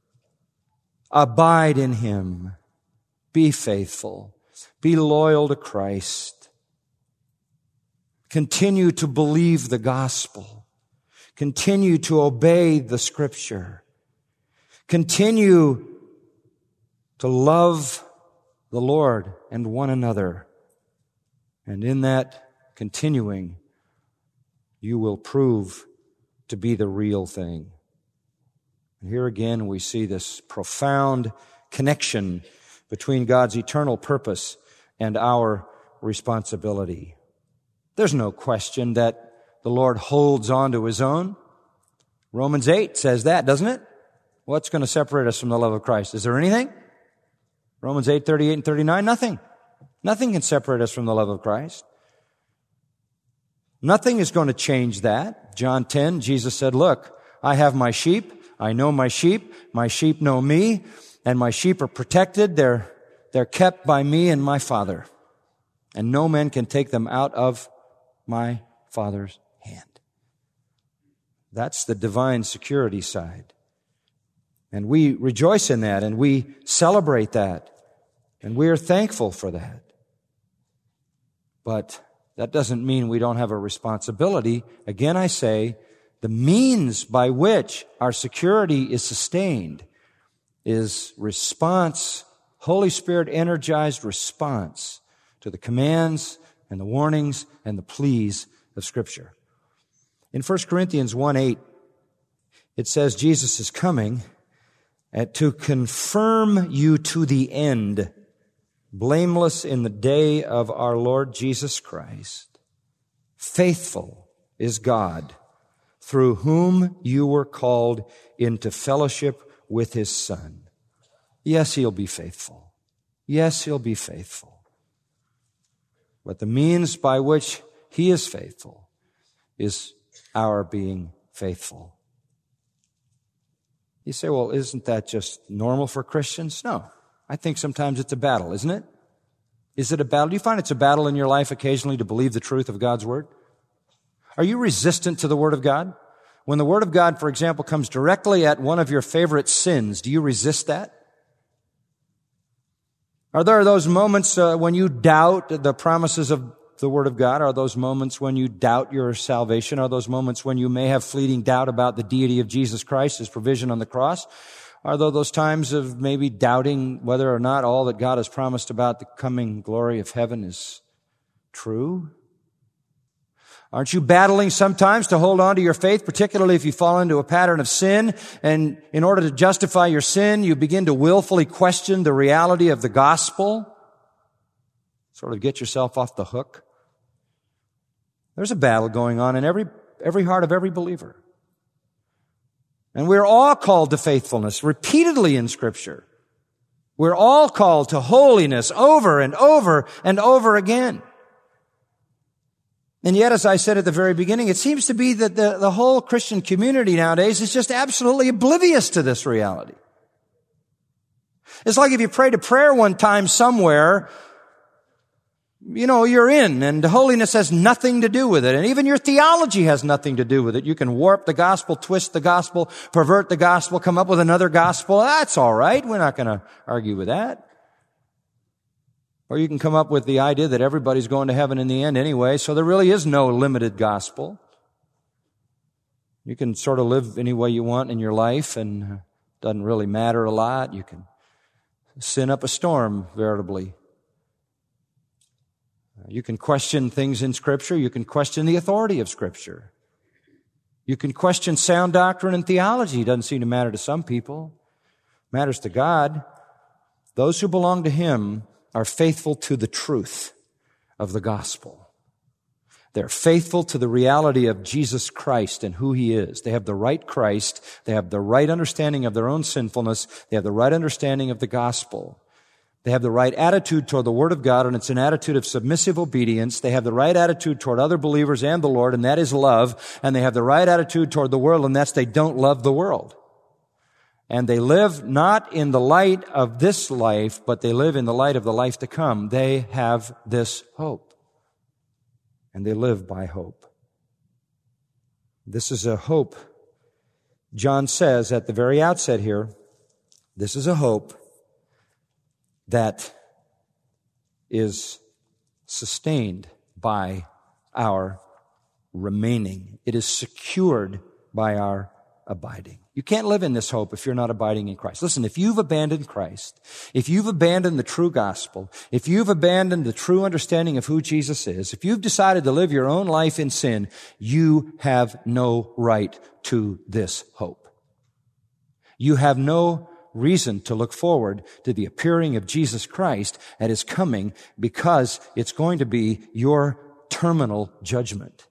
abide in Him. Be faithful. Be loyal to Christ. Continue to believe the gospel. Continue to obey the Scripture. Continue to love the Lord and one another. And in that continuing, you will prove to be the real thing. And here again we see this profound connection between God's eternal purpose and our responsibility. There's no question that the Lord holds on to His own. Romans 8 says that, doesn't it? What's going to separate us from the love of Christ? Is there anything? Romans 8, 38 and 39, nothing. Nothing can separate us from the love of Christ. Nothing is going to change that. John 10, Jesus said, look, I have my sheep. I know my sheep know me, and my sheep are protected. They're kept by me and my Father, and no man can take them out of my Father's hand. That's the divine security side. And we rejoice in that, and we celebrate that, and we are thankful for that. But that doesn't mean we don't have a responsibility. Again, I say, the means by which our security is sustained is response, Holy Spirit energized response to the commands and the warnings and the pleas of Scripture. In 1 Corinthians 1:8, it says Jesus is coming, to confirm you to the end, blameless in the day of our Lord Jesus Christ. Faithful is God, through whom you were called into fellowship with His Son. Yes, He'll be faithful. Yes, He'll be faithful. But the means by which He is faithful is our being faithful. You say, well, isn't that just normal for Christians? No. I think sometimes it's a battle, isn't it? Is it a battle? Do you find it's a battle in your life occasionally to believe the truth of God's Word? Are you resistant to the Word of God? When the Word of God, for example, comes directly at one of your favorite sins, do you resist that? Are there those moments when you doubt the promises of the Word of God? Are those moments when you doubt your salvation? Are those moments when you may have fleeting doubt about the deity of Jesus Christ, His provision on the cross? Are there those times of maybe doubting whether or not all that God has promised about the coming glory of heaven is true? Aren't you battling sometimes to hold on to your faith, particularly if you fall into a pattern of sin, and in order to justify your sin, you begin to willfully question the reality of the gospel? Sort of get yourself off the hook. There's a battle going on in every heart of every believer. And we're all called to faithfulness repeatedly in Scripture. We're all called to holiness over and over and over again. And yet, as I said at the very beginning, it seems to be that the whole Christian community nowadays is just absolutely oblivious to this reality. It's like if you prayed a prayer one time somewhere, you're in, and holiness has nothing to do with it. And even your theology has nothing to do with it. You can warp the gospel, twist the gospel, pervert the gospel, come up with another gospel. That's all right. We're not going to argue with that. Or you can come up with the idea that everybody's going to heaven in the end anyway, so there really is no limited gospel. You can sort of live any way you want in your life, and it doesn't really matter a lot. You can sin up a storm, veritably. You can question things in Scripture. You can question the authority of Scripture. You can question sound doctrine and theology. It doesn't seem to matter to some people. It matters to God. Those who belong to Him are faithful to the truth of the gospel. They're faithful to the reality of Jesus Christ and who He is. They have the right Christ. They have the right understanding of their own sinfulness. They have the right understanding of the gospel. They have the right attitude toward the Word of God, and it's an attitude of submissive obedience. They have the right attitude toward other believers and the Lord, and that is love. And they have the right attitude toward the world, and that's they don't love the world. And they live not in the light of this life, but they live in the light of the life to come. They have this hope. And they live by hope. This is a hope. John says at the very outset here, this is a hope that is sustained by our remaining. It is secured by our abiding. You can't live in this hope if you're not abiding in Christ. Listen, if you've abandoned Christ, if you've abandoned the true gospel, if you've abandoned the true understanding of who Jesus is, if you've decided to live your own life in sin, you have no right to this hope. You have no reason to look forward to the appearing of Jesus Christ at His coming, because it's going to be your terminal judgment.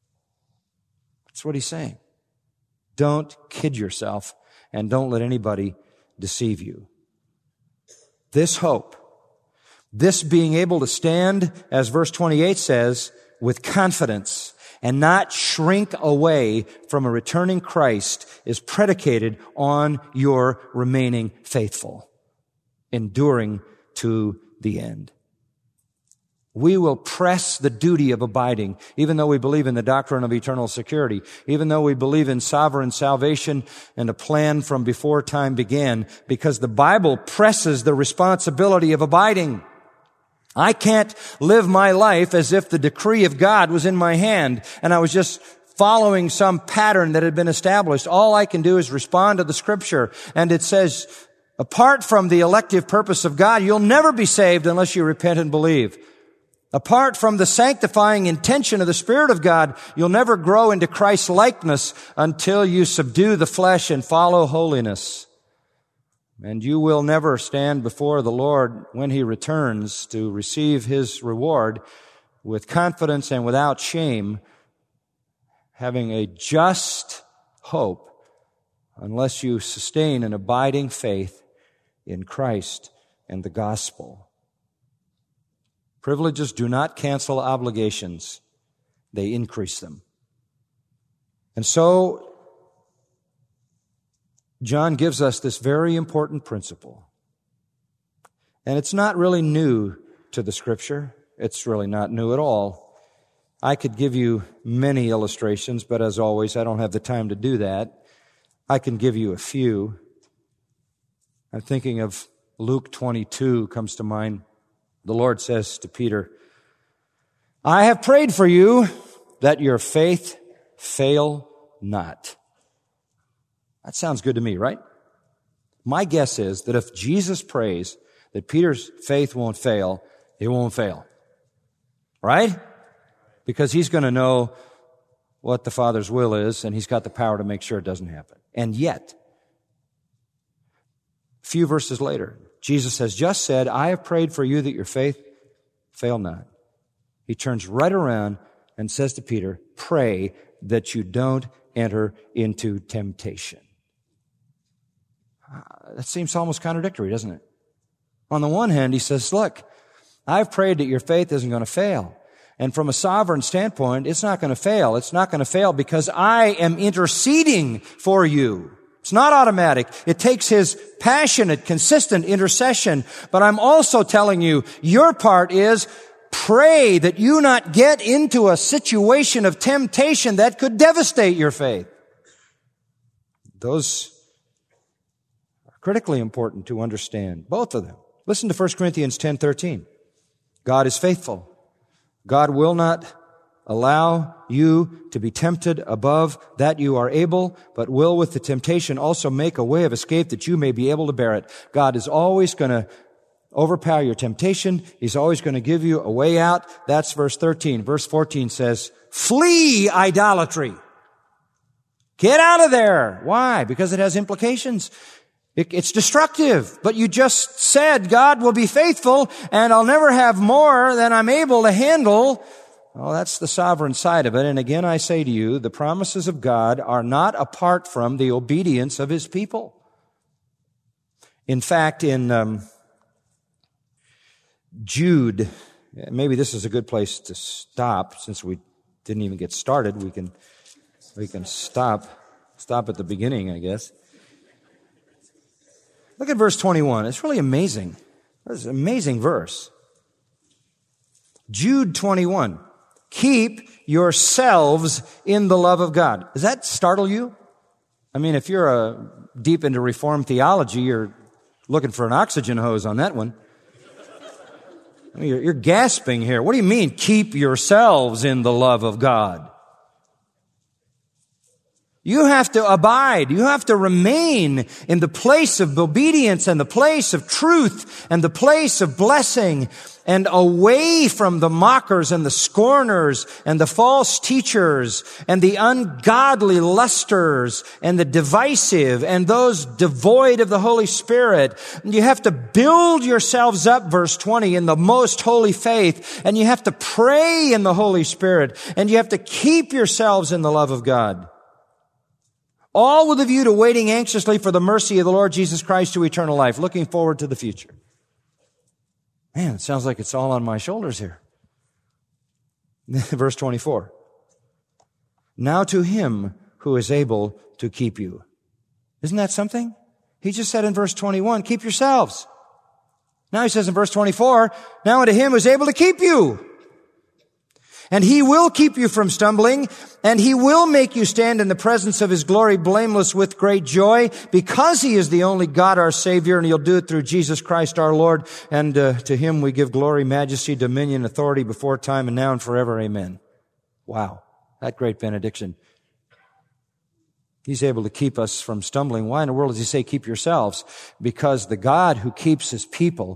That's what He's saying. Don't kid yourself, and don't let anybody deceive you. This hope, this being able to stand, as verse 28 says, with confidence and not shrink away from a returning Christ, is predicated on your remaining faithful, enduring to the end. We will press the duty of abiding, even though we believe in the doctrine of eternal security, even though we believe in sovereign salvation and a plan from before time began, because the Bible presses the responsibility of abiding. I can't live my life as if the decree of God was in my hand and I was just following some pattern that had been established. All I can do is respond to the Scripture, and it says, apart from the elective purpose of God, you'll never be saved unless you repent and believe. Apart from the sanctifying intention of the Spirit of God, you'll never grow into Christ's likeness until you subdue the flesh and follow holiness. And you will never stand before the Lord when He returns to receive His reward with confidence and without shame, having a just hope, unless you sustain an abiding faith in Christ and the gospel. Privileges do not cancel obligations. They increase them. And so, John gives us this very important principle. And it's not really new to the Scripture. It's really not new at all. I could give you many illustrations, but as always, I don't have the time to do that. I can give you a few. I'm thinking of Luke 22 comes to mind. The Lord says to Peter, I have prayed for you that your faith fail not. That sounds good to me, right? My guess is that if Jesus prays that Peter's faith won't fail, it won't fail. Right? Because he's going to know what the Father's will is, and he's got the power to make sure it doesn't happen. And yet, a few verses later, Jesus has just said, I have prayed for you that your faith fail not. He turns right around and says to Peter, pray that you don't enter into temptation. That seems almost contradictory, doesn't it? On the one hand, he says, look, I've prayed that your faith isn't going to fail. And from a sovereign standpoint, it's not going to fail. It's not going to fail because I am interceding for you. It's not automatic. It takes His passionate, consistent intercession. But I'm also telling you, your part is pray that you not get into a situation of temptation that could devastate your faith. Those are critically important to understand, both of them. Listen to 1 Corinthians 10:13. God is faithful. God will not allow you to be tempted above that you are able, but will with the temptation also make a way of escape that you may be able to bear it. God is always going to overpower your temptation. He's always going to give you a way out. That's verse 13. Verse 14 says, flee idolatry. Get out of there. Why? Because it has implications. It's destructive, but you just said God will be faithful and I'll never have more than I'm able to handle. Well, that's the sovereign side of it. And again, I say to you, the promises of God are not apart from the obedience of His people. In fact, in Jude, maybe this is a good place to stop since we didn't even get started. We can stop at the beginning, I guess. Look at verse 21. It's really amazing. It's an amazing verse. Jude 21. Keep yourselves in the love of God. Does that startle you? I mean, if you're deep into Reformed theology, you're looking for an oxygen hose on that one. I mean, you're gasping here. What do you mean, keep yourselves in the love of God? You have to abide. You have to remain in the place of obedience and the place of truth and the place of blessing and away from the mockers and the scorners and the false teachers and the ungodly lusters and the divisive and those devoid of the Holy Spirit. And you have to build yourselves up, verse 20, in the most holy faith, and you have to pray in the Holy Spirit, and you have to keep yourselves in the love of God. All with a view to waiting anxiously for the mercy of the Lord Jesus Christ to eternal life, looking forward to the future. Man, it sounds like it's all on my shoulders here. Verse 24. Now to Him who is able to keep you. Isn't that something? He just said in verse 21, keep yourselves. Now He says in verse 24, now unto Him who is able to keep you. And He will keep you from stumbling, and He will make you stand in the presence of His glory blameless with great joy, because He is the only God our Savior, and He'll do it through Jesus Christ our Lord. And to Him we give glory, majesty, dominion, authority before time and now and forever. Amen. Wow. That great benediction. He's able to keep us from stumbling. Why in the world does He say keep yourselves? Because the God who keeps His people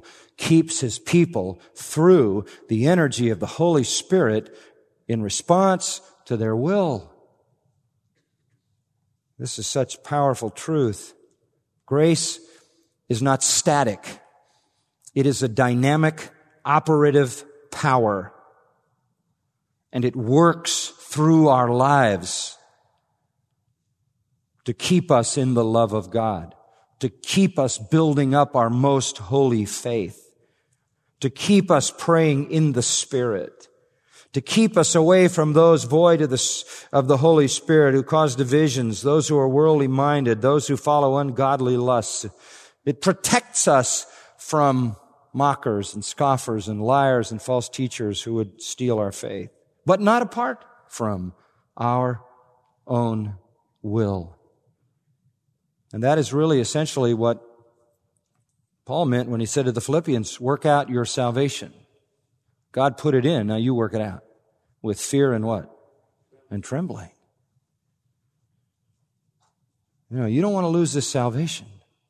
through the energy of the Holy Spirit in response to their will. This is such powerful truth. Grace is not static. It is a dynamic, operative power. And it works through our lives to keep us in the love of God, to keep us building up our most holy faith, to keep us praying in the Spirit, to keep us away from those void of the Holy Spirit who cause divisions, those who are worldly minded, those who follow ungodly lusts. It protects us from mockers and scoffers and liars and false teachers who would steal our faith, but not apart from our own will. And that is really essentially what Paul meant when he said to the Philippians, work out your salvation. God put it in, now you work it out. With fear and what? And trembling. You don't want to lose this salvation.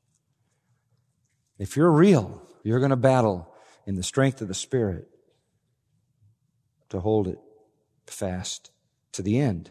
If you're real, you're going to battle in the strength of the Spirit to hold it fast to the end.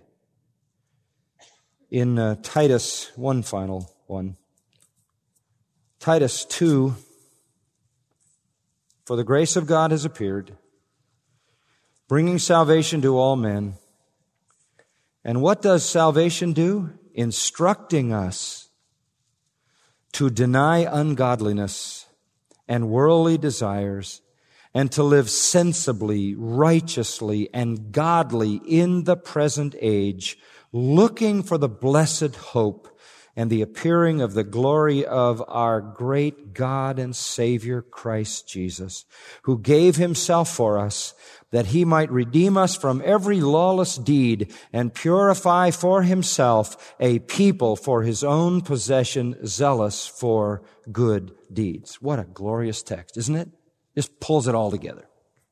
In Titus, one final one. Titus 2, for the grace of God has appeared, bringing salvation to all men. And what does salvation do? Instructing us to deny ungodliness and worldly desires and to live sensibly, righteously, and godly in the present age, looking for the blessed hope and the appearing of the glory of our great God and Savior Christ Jesus, who gave himself for us, that he might redeem us from every lawless deed and purify for himself a people for his own possession, zealous for good deeds. What a glorious text, isn't it? Just pulls it all together.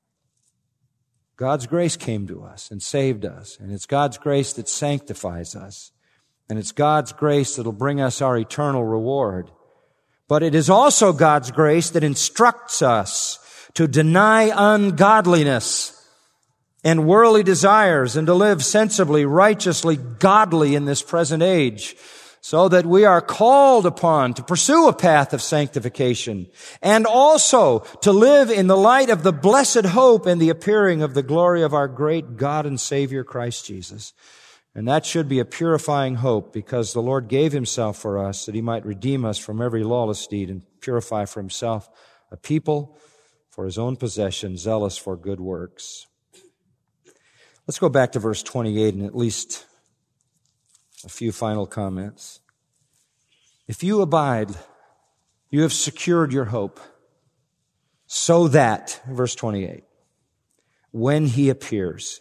God's grace came to us and saved us, and it's God's grace that sanctifies us. And it's God's grace that'll bring us our eternal reward. But it is also God's grace that instructs us to deny ungodliness and worldly desires and to live sensibly, righteously, godly in this present age, so that we are called upon to pursue a path of sanctification and also to live in the light of the blessed hope and the appearing of the glory of our great God and Savior Christ Jesus. And that should be a purifying hope, because the Lord gave himself for us that he might redeem us from every lawless deed and purify for himself a people for his own possession, zealous for good works. Let's go back to verse 28 and at least a few final comments. If you abide, you have secured your hope, so that, verse 28, when he appears,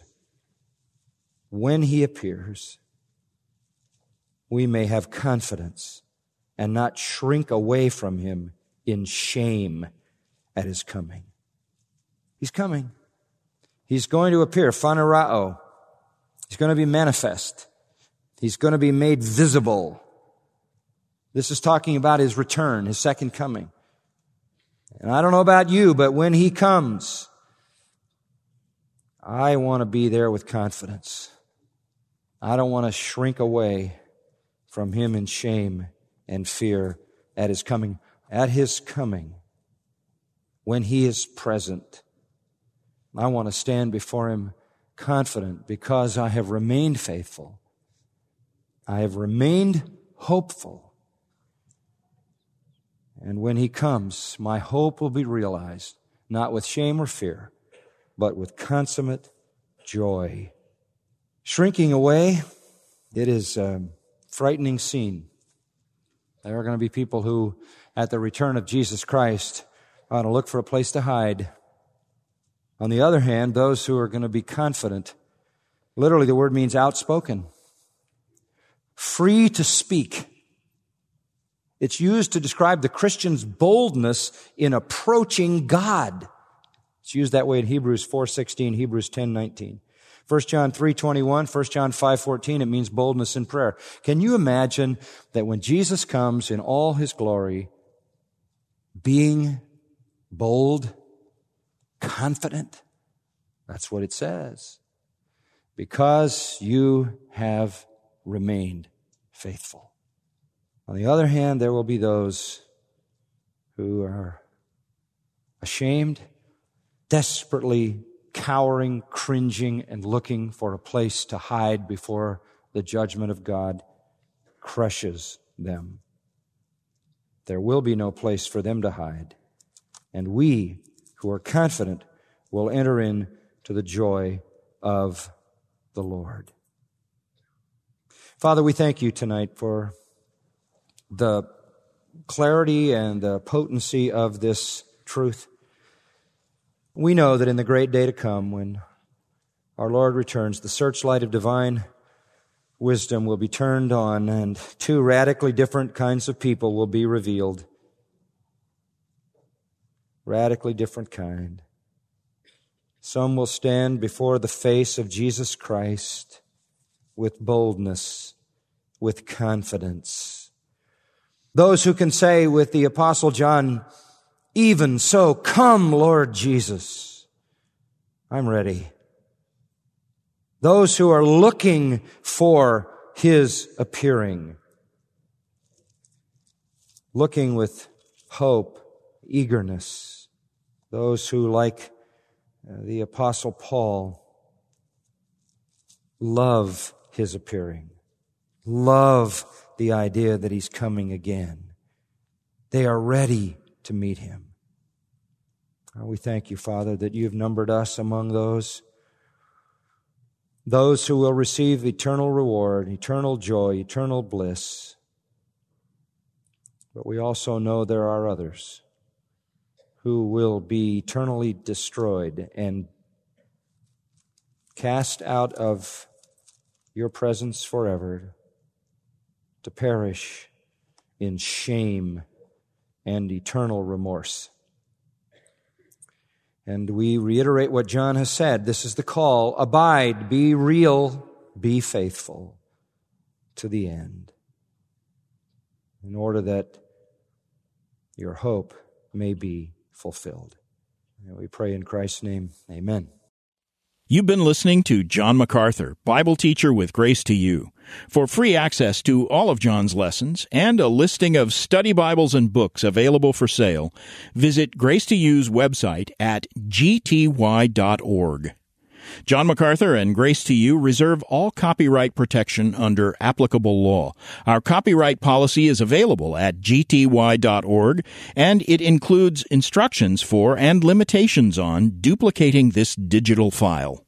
we may have confidence and not shrink away from him in shame at his coming. He's coming. He's going to appear, phanerao. He's going to be manifest. He's going to be made visible. This is talking about his return, his second coming. And I don't know about you, but when he comes, I want to be there with confidence. I don't want to shrink away from him in shame and fear at his coming. At his coming, when he is present, I want to stand before him confident because I have remained faithful. I have remained hopeful. And when he comes, my hope will be realized, not with shame or fear, but with consummate joy. Shrinking away, it is a frightening scene. There are going to be people who, at the return of Jesus Christ, are going to look for a place to hide. On the other hand, those who are going to be confident, literally the word means outspoken, free to speak. It's used to describe the Christian's boldness in approaching God. It's used that way in Hebrews 4:16, Hebrews 10:19. 1 John 3:21, 1 John 5:14, it means boldness in prayer. Can you imagine that when Jesus comes in all his glory, being bold, confident? That's what it says. Because you have remained faithful. On the other hand, there will be those who are ashamed, desperately cowering, cringing, and looking for a place to hide before the judgment of God crushes them. There will be no place for them to hide, and we who are confident will enter into the joy of the Lord. Father, we thank you tonight for the clarity and the potency of this truth. We know that in the great day to come, when our Lord returns, the searchlight of divine wisdom will be turned on, and two radically different kinds of people will be revealed. Radically different kind. Some will stand before the face of Jesus Christ with boldness, with confidence. Those who can say with the Apostle John, "Even so, come, Lord Jesus." I'm ready. Those who are looking for His appearing, looking with hope, eagerness. Those who, like the Apostle Paul, love His appearing, love the idea that He's coming again. They are ready to meet Him. We thank you, Father, that you've numbered us among those who will receive eternal reward, eternal joy, eternal bliss. But we also know there are others who will be eternally destroyed and cast out of your presence forever, to perish in shame and eternal remorse. And we reiterate what John has said. This is the call. Abide, be real, be faithful to the end, in order that your hope may be fulfilled. And we pray in Christ's name, amen. You've been listening to John MacArthur, Bible teacher with Grace to You. For free access to all of John's lessons and a listing of study Bibles and books available for sale, visit Grace to You's website at gty.org. John MacArthur and Grace to You reserve all copyright protection under applicable law. Our copyright policy is available at gty.org, and it includes instructions for and limitations on duplicating this digital file.